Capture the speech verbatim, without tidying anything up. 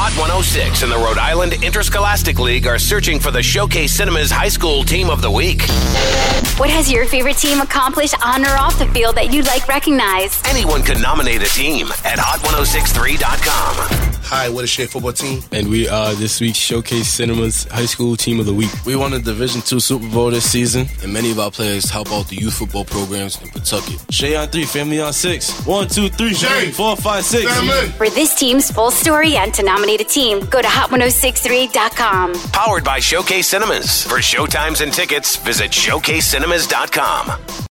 Hot one oh six and the Rhode Island Interscholastic League are searching for the Showcase Cinemas High School Team of the Week. What has your favorite team accomplished on or off the field that you'd like recognized? Anyone can nominate a team at hot ten sixty-three dot com. Hi, what is your football team? And we are this week's Showcase Cinemas High School Team of the Week. We won the Division two Super Bowl this season, and many of our players help out the youth football programs in Pawtucket. Shay on three, family on six. One, two, three, Shay. Four, five, six. Family. For this team's full story and to nominate a team, go to hot ten sixty-three dot com. Powered by Showcase Cinemas. For showtimes and tickets, visit showcase cinemas dot com.